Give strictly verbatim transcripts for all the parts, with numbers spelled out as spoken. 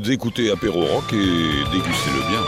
Vous écoutez Apéro Rock et dégustez-le bien.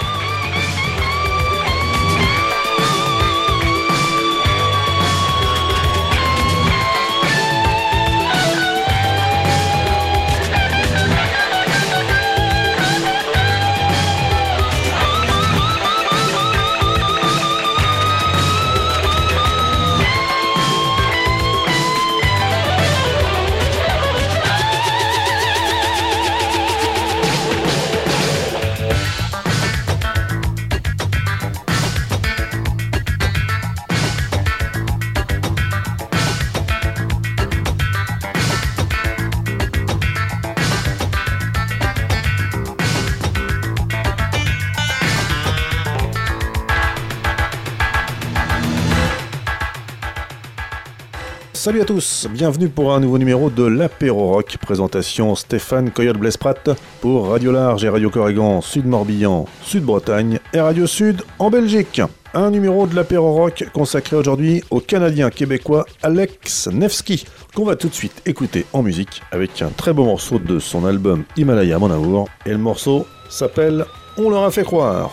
Salut à tous, bienvenue pour un nouveau numéro de l'Apéro Rock. Présentation Stéphane Coyote-Blesprat pour Radio Large et Radio Corrigan Sud-Morbihan, Sud-Bretagne et Radio Sud en Belgique. Un numéro de l'Apéro Rock consacré aujourd'hui au Canadien québécois Alex Nevsky, qu'on va tout de suite écouter en musique avec un très beau morceau de son album Himalaya Mon Amour. Et le morceau s'appelle On leur a fait croire.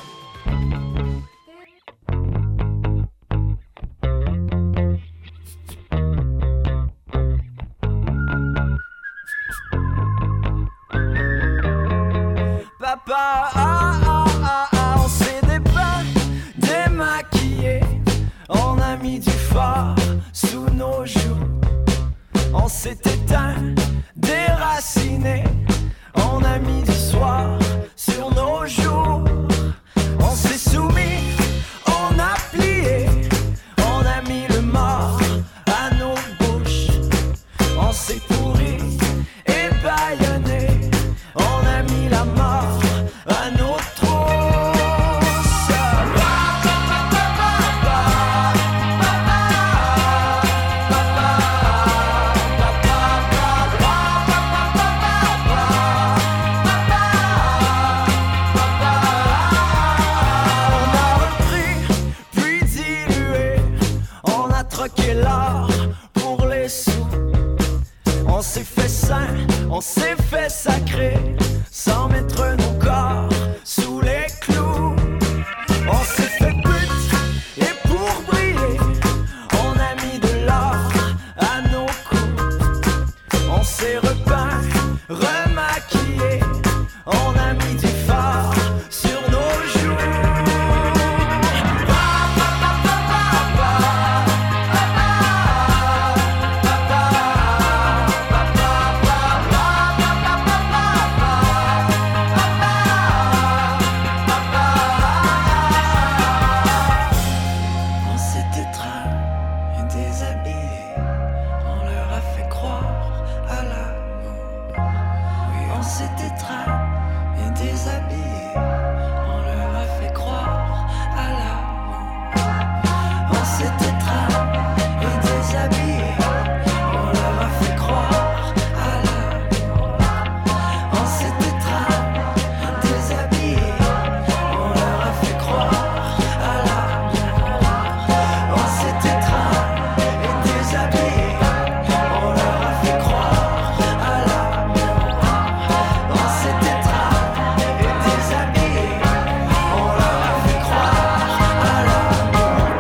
Papa, ah, ah, ah, ah, on s'est dépeint, démaquillé, on a mis du fard sous nos joues, on s'est éteint, déraciné, on a mis du soir sur nos jours, on s'est soumis, on a plié, on a mis le mort à nos bouches, on s'est pourri et bâillonné, on a mis la mort à nos trousses. On a repris, puis dilué, on a troqué l'or pour les sous. On s'est fait saint, on s'est fait sacré, sans mettre nos corps sous les clous. On s'est fait pute, et pour briller, on a mis de l'or à nos coups. On s'est repeint, remaquillé, on a mis du fard sur nos joues. On s'est étreint et déshabillé, on leur a fait croire à l'amour. Oui, on s'est étreint et déshabillé, on leur a fait croire à l'amour. On s'est étreint et déshabillé, on leur a fait croire à l'amour. On s'est étreint et déshabillé, on leur a fait croire à l'amour. On s'est étreint et déshabillé, on leur a fait croire à l'amour. On s'est étreint et déshabillé, on leur a fait croire à l'amour.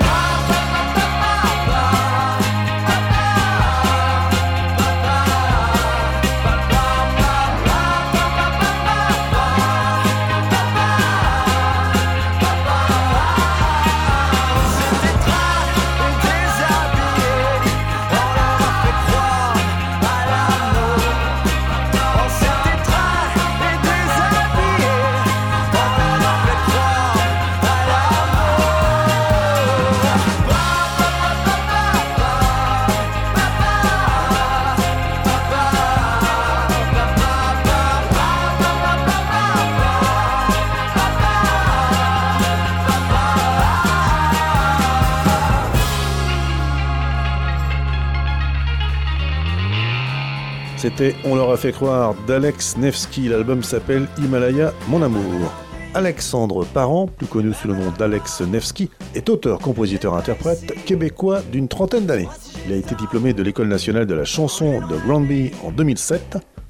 C'était On leur a fait croire d'Alex Nevsky, l'album s'appelle Himalaya Mon Amour. Alexandre Parent, plus connu sous le nom d'Alex Nevsky, est auteur, compositeur, interprète québécois d'une trentaine d'années. Il a été diplômé de l'École nationale de la chanson de Granby en deux mille sept.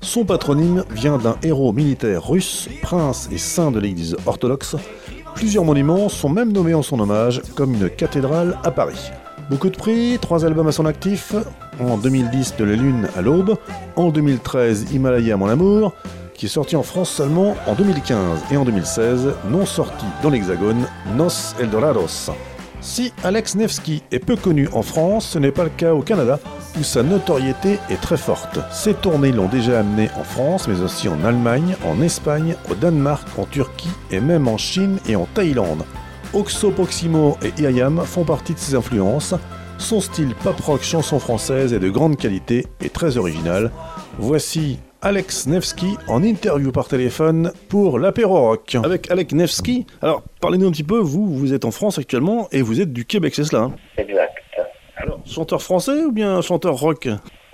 Son patronyme vient d'un héros militaire russe, prince et saint de l'église orthodoxe. Plusieurs monuments sont même nommés en son hommage, comme une cathédrale à Paris. Beaucoup de prix, trois albums à son actif. En deux mille dix, De la Lune à l'aube. En deux mille treize, Himalaya mon amour, qui est sorti en France seulement en deux mille quinze. Et en deux mille seize, non sorti dans l'Hexagone, Nos Eldorados. Si Alex Nevsky est peu connu en France, ce n'est pas le cas au Canada, où sa notoriété est très forte. Ses tournées l'ont déjà amené en France, mais aussi en Allemagne, en Espagne, au Danemark, en Turquie et même en Chine et en Thaïlande. Oxo Proximo et I A M font partie de ses influences. Son style pop-rock chanson française est de grande qualité et très original. Voici Alex Nevsky en interview par téléphone pour l'apéro rock. Avec Alex Nevsky, alors parlez-nous un petit peu, vous, vous êtes en France actuellement et vous êtes du Québec, c'est cela hein? Exact. Alors, chanteur français ou bien chanteur rock?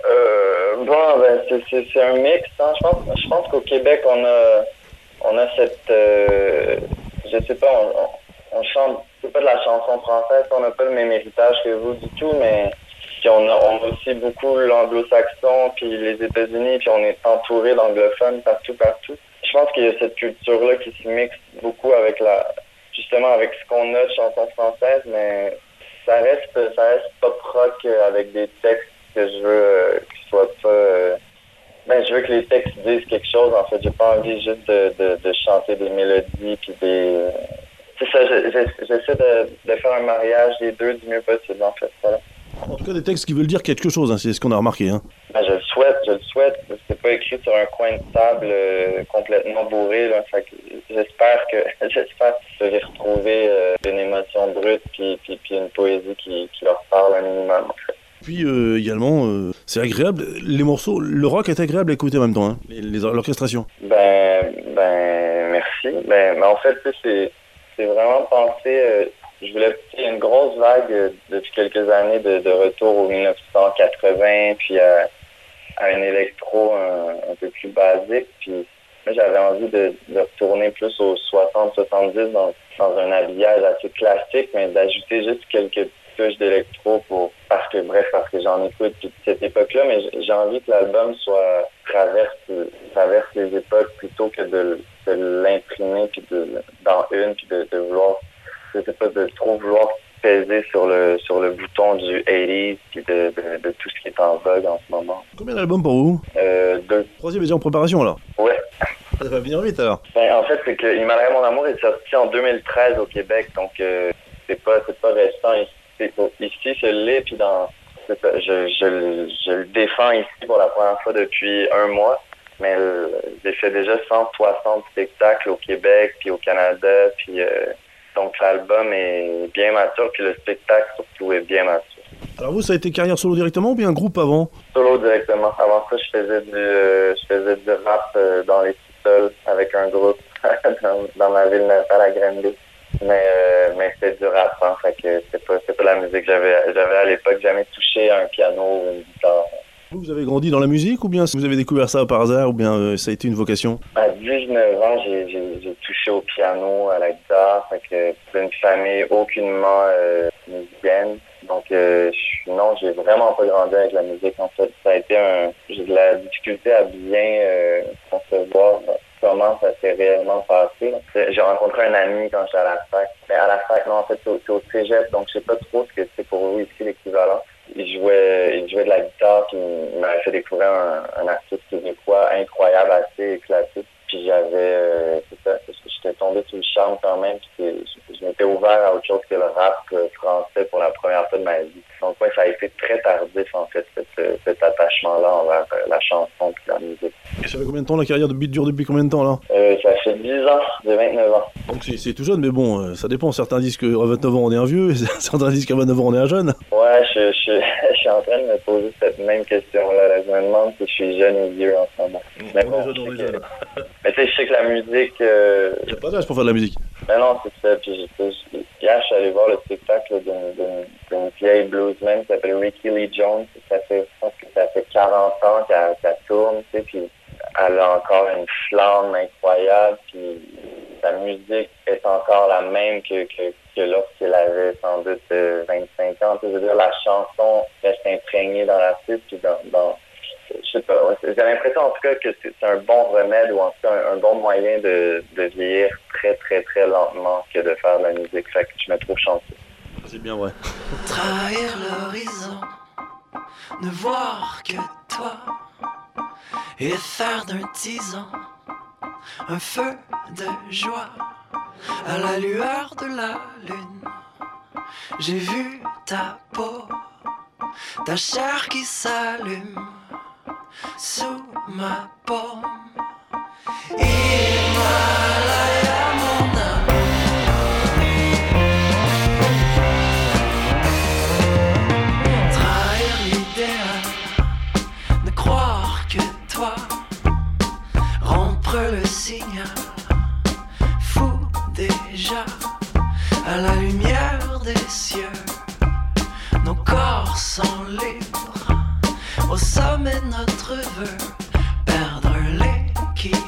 Euh, bon, ben, c'est, c'est, c'est un mix, hein. Je pense, je pense qu'au Québec, on a, on a cette, euh, je sais pas, on, on chante, c'est pas de la chanson française, on n'a pas le même héritage que vous du tout, mais puis on a, on a aussi beaucoup l'anglo-saxon, puis les États-Unis, puis on est entouré d'anglophones partout, partout. Je pense qu'il y a cette culture-là qui se mixe beaucoup avec la, justement avec ce qu'on a de chansons françaises, mais ça reste, ça reste pop rock avec des textes que je veux euh, qu'ils soient pas, euh, ben je veux que les textes disent quelque chose. En fait, j'ai pas envie juste de, de, de chanter des mélodies puis des, euh, c'est ça. Je, je, j'essaie de, de faire un mariage des deux du mieux possible en fait. Voilà. En tout cas, des textes qui veulent dire quelque chose, hein, c'est ce qu'on a remarqué. Hein. Ben, je le souhaite, je le souhaite. C'est pas écrit sur un coin de table euh, complètement bourré. Là. Fait que j'espère que j'espère qu'ils peuvent y retrouver euh, une émotion brute puis, puis, puis une poésie qui, qui leur parle un minimum. En fait. Puis euh, également, euh, c'est agréable. Les morceaux, le rock est agréable à écouter en même temps, hein, les, les, l'orchestration. Ben, ben, merci. Ben, mais en fait, c'est, c'est vraiment pensé. Euh, Je voulais il y a une grosse vague euh, depuis quelques années de, de retour au dix-neuf cent quatre-vingts, puis à, à un électro un, un peu plus basique. Puis moi, j'avais envie de, de retourner plus aux soixante soixante-dix dans, dans un habillage assez classique, mais d'ajouter juste quelques touches d'électro pour parce que bref, parce que j'en écoute depuis cette époque-là, mais j'ai envie que l'album soit traverse traverse les époques plutôt que de, de l'imprimer puis de dans une puis de, de vouloir je sais pas, de trop vouloir peser sur le sur le bouton du quatre-vingt-dix puis de, de, de tout ce qui est en vogue en ce moment. Combien d'albums pour vous? Euh, deux. Troisième est déjà en préparation alors? Ouais. Ça va venir vite alors? Ben, en fait, c'est que Himalaya mon amour est sorti en deux mille treize au Québec, donc euh, c'est pas c'est pas récent ici. C'est, ici, je l'ai, puis dans c'est ça, je, je, je le défends ici pour la première fois depuis un mois. Mais euh, j'ai fait déjà cent soixante spectacles au Québec, puis au Canada, puis... Euh, donc l'album est bien mature, puis le spectacle surtout est bien mature. Alors vous, ça a été carrière solo directement ou bien un groupe avant? Solo directement. Avant ça, je faisais du, euh, je faisais du rap euh, dans les sous-sols avec un groupe dans, dans ma ville natale à Granby. Mais, euh, mais c'était du rap, hein, fait que c'est pas, c'est pas la musique. J'avais, j'avais à l'époque jamais touché un piano ou une guitare. Vous, vous avez grandi dans la musique ou bien vous avez découvert ça par hasard ou bien euh, ça a été une vocation? À dix-neuf ans, j'ai, j'ai, j'ai touché au piano, à la guitare, fait que c'est une famille aucunement euh, musicienne. Donc, euh, je, non, j'ai vraiment pas grandi avec la musique, en fait. Ça a été un... J'ai de la difficulté à bien euh, concevoir comment ça s'est réellement passé. Là. J'ai rencontré un ami quand j'étais à la fac. Mais à la fac, non, en fait, c'est au, c'est au cégep, donc je sais pas trop ce que c'est pour vous ici, l'équivalent. Il jouait, il jouait de la guitare, puis il m'avait fait découvrir un, un artiste québécois incroyable, assez éclaté. Puis j'avais, euh, c'est ça, j'étais tombé sous le charme quand même, puis je, je m'étais ouvert à autre chose que le rap français pour la première fois de ma vie. Donc ouais, ça a été très tardif en fait, cet, cet attachement-là envers la chanson et la musique. Et ça fait combien de temps la carrière de beat dure depuis combien de temps là? euh, Ça fait dix ans, j'ai vingt-neuf ans. Donc c'est, c'est tout jeune, mais bon, euh, ça dépend. Certains disent qu'à vingt-neuf ans on est un vieux, et certains disent qu'à vingt-neuf ans on est un jeune. Ouais, je, je, je suis en train de me poser cette même question-là. Là. Je me demande si je suis jeune ou vieux en ce moment. Mmh, mais on bon, est jeune, on est jeune. Mais tu sais, je sais que la musique... Euh... Il n'y a pas d'âge pour faire de la musique. Mais non, c'est ça. Puis hier, je suis allé voir le spectacle d'une, d'une, d'une vieille bluesman qui s'appelle Ricky Lee Jones. Ça fait, je pense que ça fait quarante ans qu'elle, qu'elle tourne, tu sais, puis elle a encore une flamme incroyable, puis sa musique est encore la même que, que, que lorsqu'elle avait sans doute euh, vingt-cinq ans. Tu sais, je veux dire, la chanson reste imprégnée dans l'artiste, puis dans, dans je sais pas, ouais, j'ai l'impression en tout cas que c'est, c'est un bon remède ou en tout cas un, un bon moyen de, de vieillir très très très lentement que de faire de la musique. Fait que je me trouve chanceux. C'est bien vrai. Trahir l'horizon, ne voir que toi, et faire d'un tison un feu de joie à la lueur de la lune. J'ai vu ta peau, ta chair qui s'allume sous ma paume. Himalaya, mon amour. Trahir l'idéal, ne croire que toi, rompre le signal, fou déjà, à la lumière des cieux, nos corps sont libres, au sommet de notre vœu, perdre l'équilibre.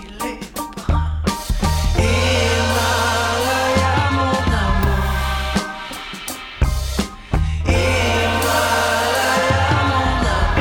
Himalaya, mon amour. Himalaya, mon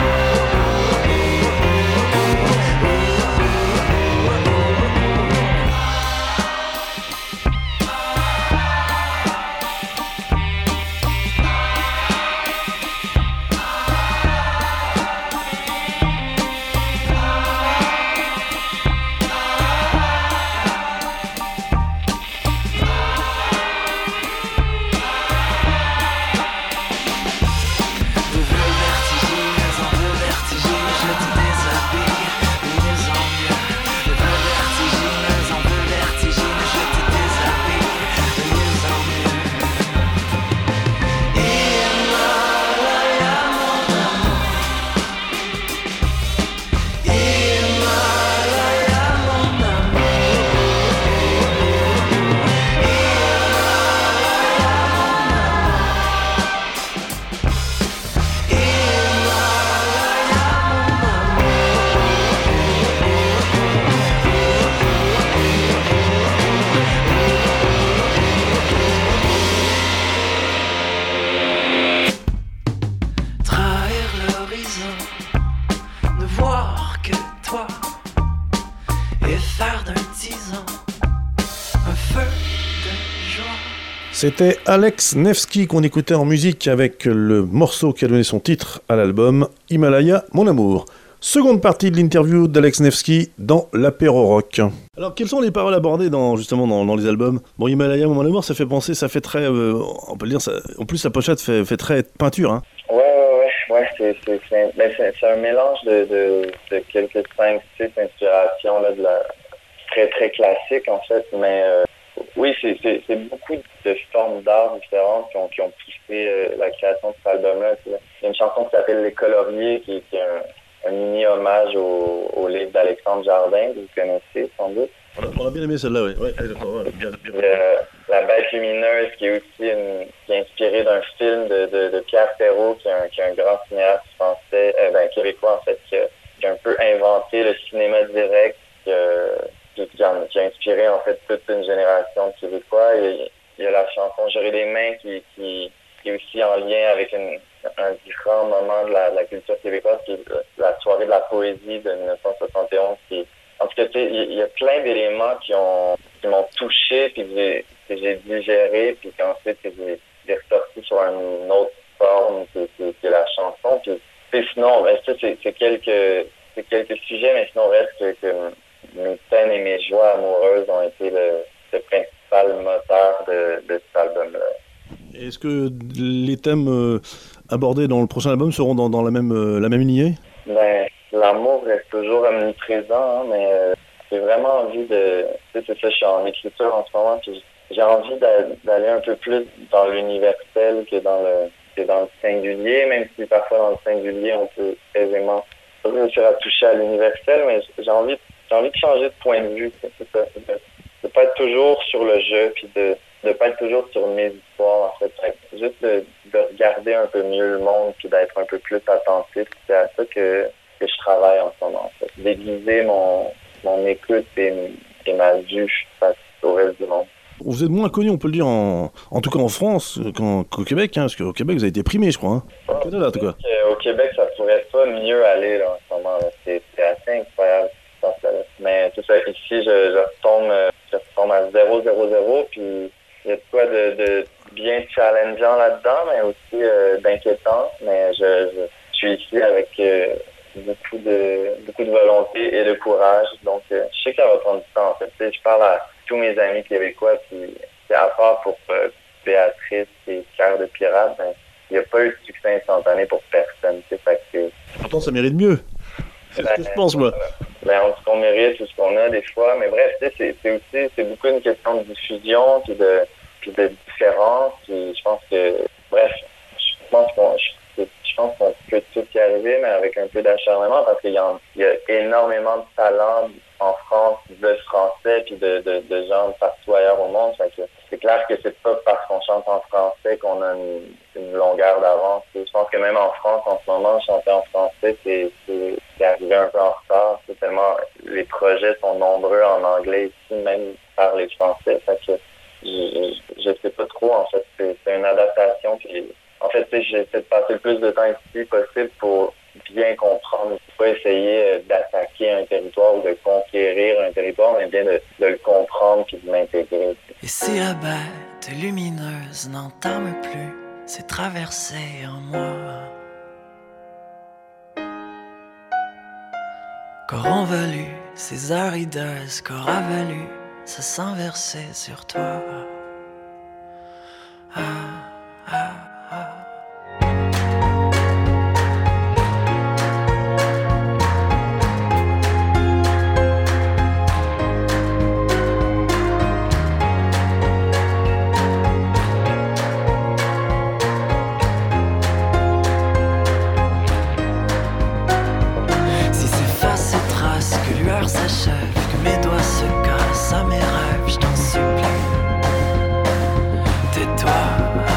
C'était Alex Nevsky qu'on écoutait en musique avec le morceau qui a donné son titre à l'album Himalaya, mon amour. Seconde partie de l'interview d'Alex Nevsky dans l'apéro rock. Alors, quelles sont les paroles abordées dans, justement dans, dans les albums ? Bon, Himalaya, mon amour, ça fait penser, ça fait très, euh, on peut le dire, ça, en plus la pochette fait, fait très peinture. Hein. Ouais, ouais, ouais, ouais, c'est, c'est, c'est, ben, c'est, c'est un mélange de, de, de quelques cinq, six inspirations là, de la très très classique en fait, mais euh, oui, c'est, c'est, c'est beaucoup de formes d'art différentes qui ont, qui ont poussé euh, la création de cet album-là. Il y a une chanson qui s'appelle Les Coloriers, qui, qui est un, un mini-hommage au, au livre d'Alexandre Jardin, que vous connaissez sans doute. On a, on a bien aimé celle-là, oui. Ouais, ouais, bien, bien. Euh, la Bête lumineuse, qui est aussi une, qui est inspirée d'un film de, de, de Pierre Perrault, qui est un, qui est un grand cinéaste français, euh, ben, québécois en fait, qui a, qui a un peu inventé le cinéma direct, qui a, qui a, qui a inspiré en fait toute une génération de Québécois. Et il y a la chanson J'aurai les mains qui, qui, qui est aussi en lien avec une, un grand moment de la, de la culture québécoise, qui est la soirée de la poésie de dix-neuf cent soixante et onze. Qui, en tout cas, il y a plein d'éléments qui, ont, qui m'ont touché, puis que j'ai, que j'ai digéré, puis qu'ensuite que j'ai, j'ai ressorti sur une autre forme que, que, que la chanson. Puis, puis sinon, ben, ça, c'est, c'est, quelques, c'est quelques sujets, mais sinon, reste que, que mes peines et mes joies amoureuses ont été le, le principal moteur de, de cet album-là. Est-ce que les thèmes euh, abordés dans le prochain album seront dans, dans la même euh, la même lignée? Ben, l'amour reste toujours omniprésent, hein, mais euh, j'ai vraiment envie de... Tu sais, c'est ça, je suis en écriture en ce moment, puis j'ai envie d'a, d'aller un peu plus dans l'universel que dans le, que dans le singulier, même si parfois dans le singulier, on peut aisément réussir à toucher à l'universel, mais j'ai envie, j'ai envie de changer de point de vue, c'est ça, de, de pas être toujours sur le jeu, puis de de pas être toujours sur mes histoires, en fait. Juste de, de regarder un peu mieux le monde, puis d'être un peu plus attentif. C'est à ça que, que je travaille en ce moment, en fait. Déguiser mon, mon écoute et, et ma vue face au reste du monde. Vous êtes moins connu, on peut le dire, en, en tout cas en France qu'en, qu'au Québec, hein, parce qu'au Québec, vous avez été primé, je crois. Hein. Ouais, Canada, en tout cas. Au Québec, ça pourrait pas mieux aller là, en ce moment. Là. ici, je, je retombe, je retombe à zéro zéro zéro, puis il y a de quoi de, de bien challengeant là-dedans, mais aussi euh, d'inquiétant. Mais je, je, je suis ici avec euh, beaucoup de beaucoup de volonté et de courage. Donc, euh, je sais que ça va prendre du temps, en fait. Tu sais, je parle à tous mes amis québécois, puis c'est à part pour euh, Béatrice et Cœur de Pirate, ben, il n'y a pas eu de succès instantané pour personne. Tu sais, fait que, pourtant, ça mérite mieux. C'est ben, ce que je pense, moi. Ben, on dit qu'on mérite tout ce qu'on a des fois, mais bref, tu sais, c'est, c'est aussi c'est beaucoup une question de diffusion, puis de puis de différence. Puis je pense que, bref, je pense qu'on je, je pense qu'on peut tout y arriver, mais avec un peu d'acharnement, parce qu'il y a, il y a énormément de talent en France, de français, puis de, de, de gens partout ailleurs au monde. Fait que c'est clair que c'est pas parce qu'on chante en français qu'on a une, une longueur d'avance. Je pense que même en France, en ce moment, chanter en français, c'est, c'est, c'est arrivé un peu en retard. C'est tellement, les projets sont nombreux en anglais ici, même par les Français. Fait que je, je sais pas trop, en fait. C'est, c'est une adaptation. Puis, en fait, j'essaie de passer le plus de temps ici possible pour bien comprendre. Pas essayer d'attaquer un territoire ou de conquérir un territoire, mais bien de, de le comprendre puis de l'intégrer. Et si la bête lumineuse n'entame plus ses traversées en moi, qu'auront valu ces heures hideuses, qu'aura valu ce sang versé sur toi? Ah, ah, ah. S'achève, que mes doigts se cassent à mes rêves, je t'en supplie. Tais-toi,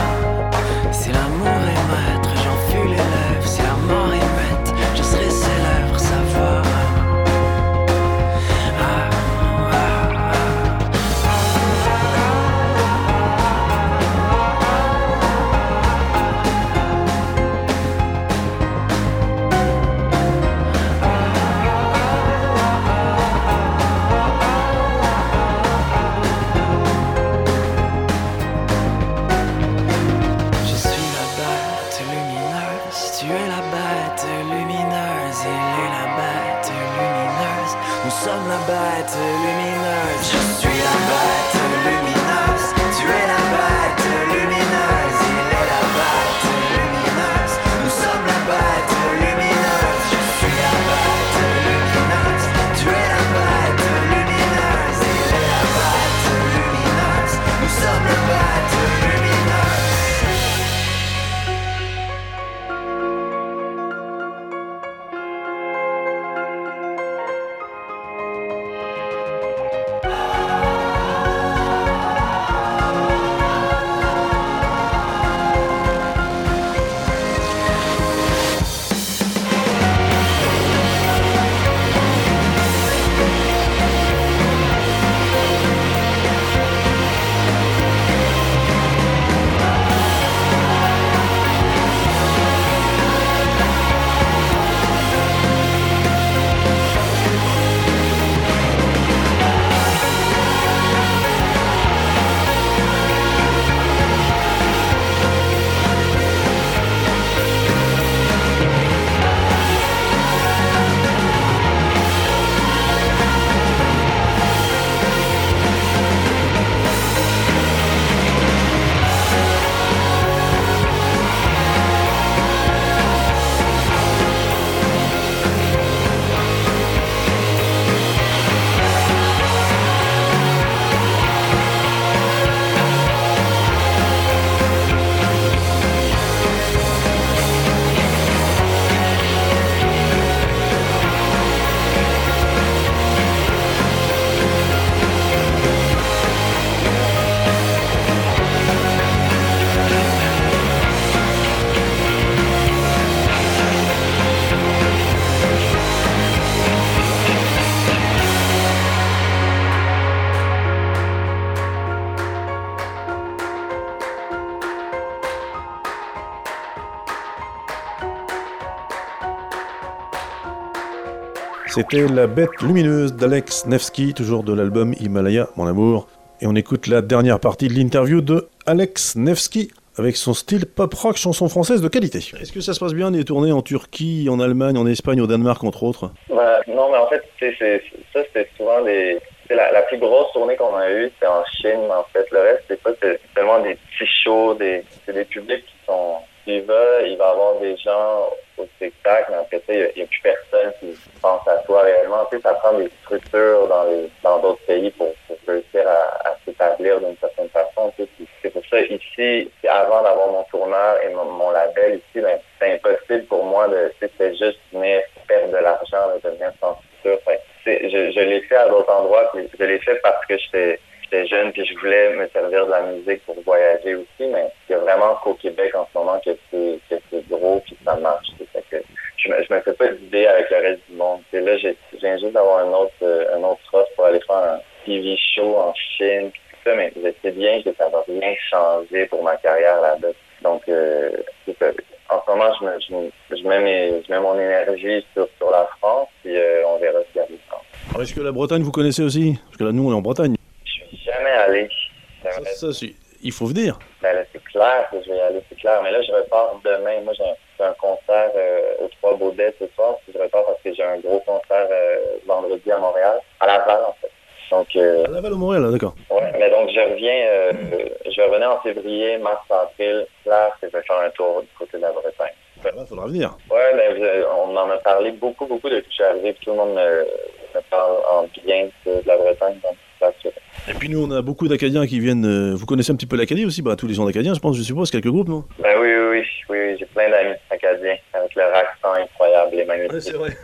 C'était La Bête Lumineuse d'Alex Nevsky, toujours de l'album Himalaya, mon amour. Et on écoute la dernière partie de l'interview de Alex Nevsky avec son style pop-rock, chanson française de qualité. Est-ce que ça se passe bien des tournées en Turquie, en Allemagne, en Espagne, au Danemark, entre autres? Bah, non, mais en fait, c'est, c'est, ça, c'était souvent des... C'est la, la plus grosse tournée qu'on a eue, c'est en Chine, en fait. Le reste, c'est pas c'est tellement des petits shows, des, c'est des publics qui sont... Tu vas, il va y avoir des gens au spectacle, mais après ça, il n'y a, a plus personne qui pense à toi réellement. Tu sais, ça prend des structures dans les dans d'autres pays pour, pour réussir à, à s'établir d'une certaine façon. Tu sais. C'est pour ça, ici, avant d'avoir mon tourneur et mon, mon label ici, ben, c'est impossible pour moi de, tu sais, c'est juste venir perdre de l'argent, de devenir sans structure. Fait, je, je l'ai fait à d'autres endroits, puis je l'ai fait parce que j'étais J'étais jeune puis je voulais me servir de la musique pour voyager aussi, mais il y a vraiment qu'au Québec en ce moment que c'est, que c'est gros puis que ça marche. Fait que je me, je me fais pas d'idée avec le reste du monde. Et là, j'ai, je viens juste d'avoir un autre, euh, un autre offre pour aller faire un T V show en Chine puis tout ça, mais je sais bien que ça va rien changer pour ma carrière là-bas. Donc, euh, c'est ça. En ce moment, je, me, je, je, mets mes, je mets mon énergie sur, sur la France puis euh, on verra ce qui arrive. Alors, est-ce que la Bretagne, vous connaissez aussi? Parce que là, nous, on est en Bretagne. Jamais aller. Ça, ça, c'est... Il faut venir. Ben là, c'est clair que je vais y aller, c'est clair. Mais là, je repars demain. Moi, j'ai un, j'ai un concert euh, aux Trois Baudets ce soir. Puis je repars parce que j'ai un gros concert euh, vendredi à Montréal, à Laval, en fait. Donc, euh, à Laval au Montréal, d'accord. Ouais, mais donc je reviens, euh, mm. je vais revenir en février, mars, avril. Là, je vais faire un tour du côté de la Bretagne. Ben là, il faudra venir. Ouais, ben, on en a parlé beaucoup, beaucoup depuis que je suis arrivé. Puis tout le monde me, me parle en bien de la Bretagne. Donc, et puis nous, on a beaucoup d'Acadiens qui viennent... Euh, vous connaissez un petit peu l'Acadie aussi? Bah, tous les gens d'Acadiens, je pense, je suppose, quelques groupes, non? Ben oui, oui, oui, oui, oui. J'ai plein d'amis acadiens avec leur accent incroyable et magnifique. Ouais, c'est vrai.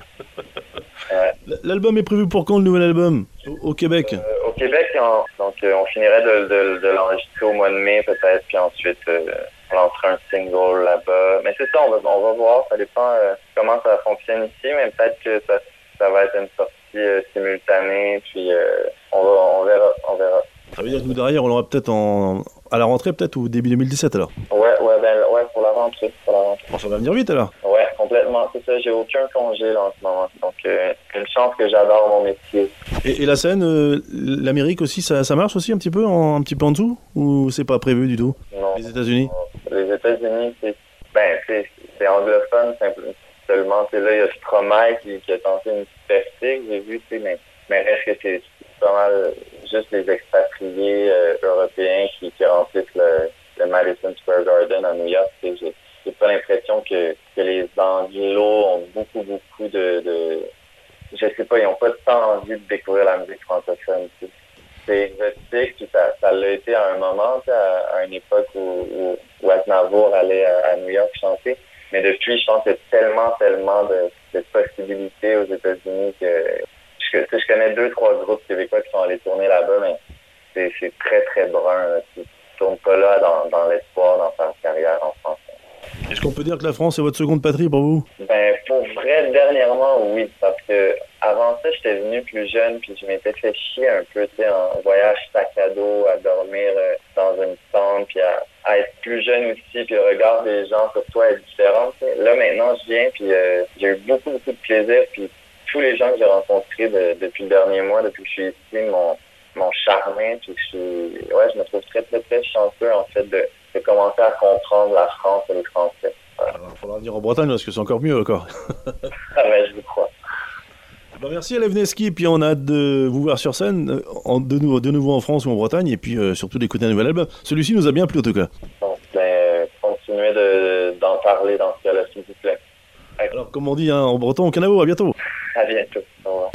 Ouais. L'album est prévu pour quand, le nouvel album? Au, au Québec? euh, Au Québec, on, donc euh, on finirait de, de, de l'enregistrer au mois de mai, peut-être, puis ensuite euh, on lancerait un single là-bas. Mais c'est ça, on va, on va voir, ça dépend euh, comment ça fonctionne ici, mais peut-être que ça, ça va être une sortie euh, simultanée, puis euh, on, va, on verra, on verra. Ça veut dire que nous, derrière, on l'aura peut-être en... à la rentrée, peut-être, ou début deux mille dix-sept, alors? Ouais, ouais, ben, ouais, pour la rentrée, pour la rentrée. Bon, ça va venir vite, alors? Ouais, complètement, c'est ça, j'ai aucun congé, là, en ce moment. Donc, euh, une chance que j'adore mon métier. Et, et la scène, euh, l'Amérique aussi, ça, ça marche aussi un petit peu, en, un petit peu en dessous? Ou c'est pas prévu du tout? Non. Les États-Unis? Non. Les États-Unis, c'est, ben, c'est, c'est anglophone, simplement. Seulement, c'est là, il y a Stromae qui, qui a tenté une percée, j'ai vu, tu sais, mais, mais reste que c'est pas mal juste les expatriés euh, européens qui, qui remplissent le, le Madison Square Garden à New York. J'ai, j'ai pas l'impression que, que les Anglos ont beaucoup, beaucoup de, de... Je sais pas, ils ont pas tant envie de découvrir la musique francophone. T'sais. C'est exotique, puis ça, ça l'a été à un moment, à, à une époque où, où, où Aznavour allait à, à New York chanter. Mais depuis, je pense qu'il y a tellement, tellement de, de possibilités aux États-Unis que je, je connais deux, trois groupes québécois qui sont allés tourner là-bas, mais c'est, c'est très, très brun. Là. Ils ne tournent pas là dans, dans l'espoir, dans sa carrière en France. Est-ce qu'on peut dire que la France est votre seconde patrie pour vous? Ben, pour vrai, dernièrement, oui. Parce que avant ça, j'étais venu plus jeune, puis je m'étais fait chier un peu, tu sais, en voyage sac à dos, à dormir euh, dans une tente, puis à, à être plus jeune aussi, puis le regard des gens sur toi est différent. T'sais. Là, maintenant, je viens, puis euh, j'ai eu beaucoup, beaucoup de plaisir, puis tous les gens que j'ai rencontrés de, depuis le dernier mois, depuis que je suis ici, m'ont, m'ont charmé, puis je suis, ouais, je me trouve très, très, très chanceux, en fait, de, de commencer à comprendre la France et les Français. Voilà. Alors, il faudra venir en Bretagne, parce que c'est encore mieux, encore. Ah ben, je vous crois. Ben, merci Alex Nevsky, puis on a hâte de vous voir sur scène, en, de, nouveau, de nouveau en France ou en Bretagne, et puis euh, surtout d'écouter un nouvel album. Celui-ci nous a bien plu, en tout cas. Donc, ben, continuez de, d'en parler dans ce cas-là, s'il vous plaît. Alors, comme on dit hein, en breton, au canavo, à bientôt. À bientôt. Au revoir.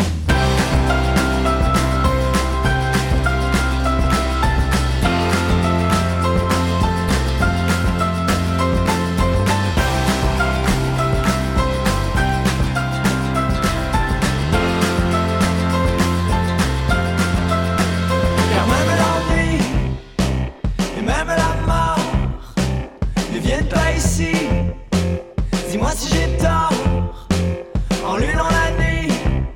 Car même l'ennui et même la mort ne viennent pas ici. Dis-moi si j'ai tort. En l'une, en la nuit,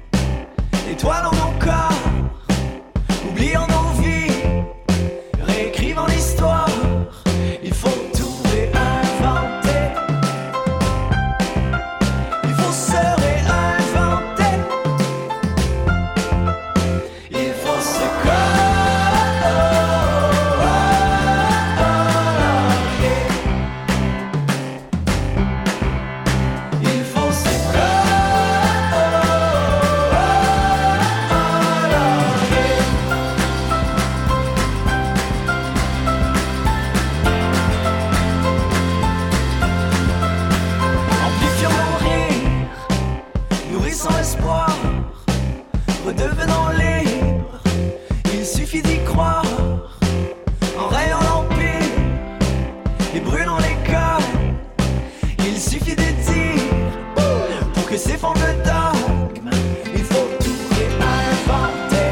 suffit d'y croire, en rayant l'empire et brûlant les cœurs. Il suffit de dire pour que s'effondre le dogme. Il faut tout réinventer,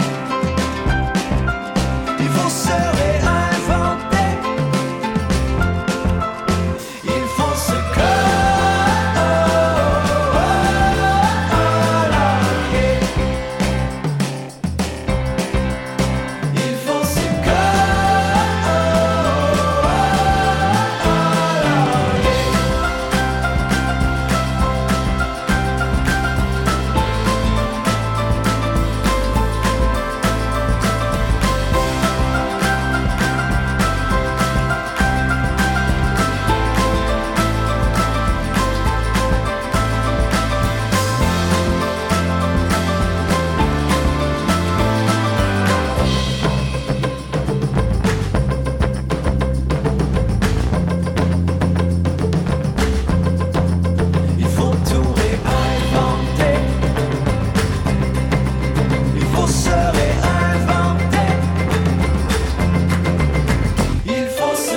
il faut se réinventer, il faut se coller, il faut se Il faut tout réinventer, il faut se réinventer, il faut se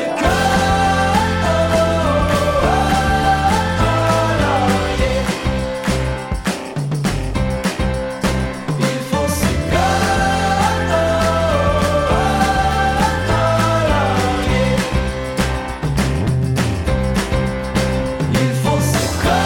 colorier, il faut se colorier, il faut se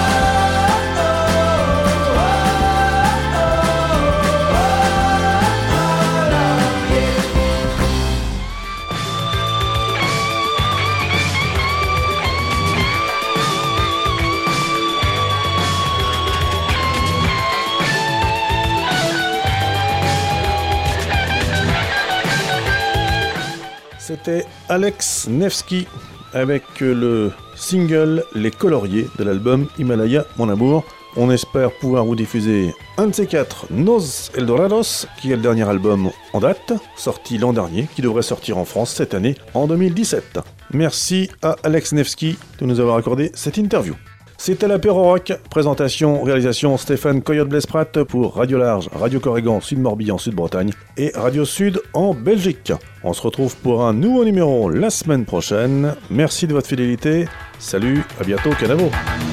C'était Alex Nevsky avec le single Les Coloriers de l'album Himalaya Mon Amour. On espère pouvoir vous diffuser un de ces quatre, Nos Eldorados, qui est le dernier album en date, sorti l'an dernier, qui devrait sortir en France cette année, en deux mille dix-sept. Merci à Alex Nevsky de nous avoir accordé cette interview. C'était l'apéro rock, présentation, réalisation Stéphane Coyote Blesprat pour Radio Large, Radio Corrigan, Sud Morbihan, Sud Bretagne et Radio Sud en Belgique. On se retrouve pour un nouveau numéro la semaine prochaine. Merci de votre fidélité. Salut, à bientôt, Canavo.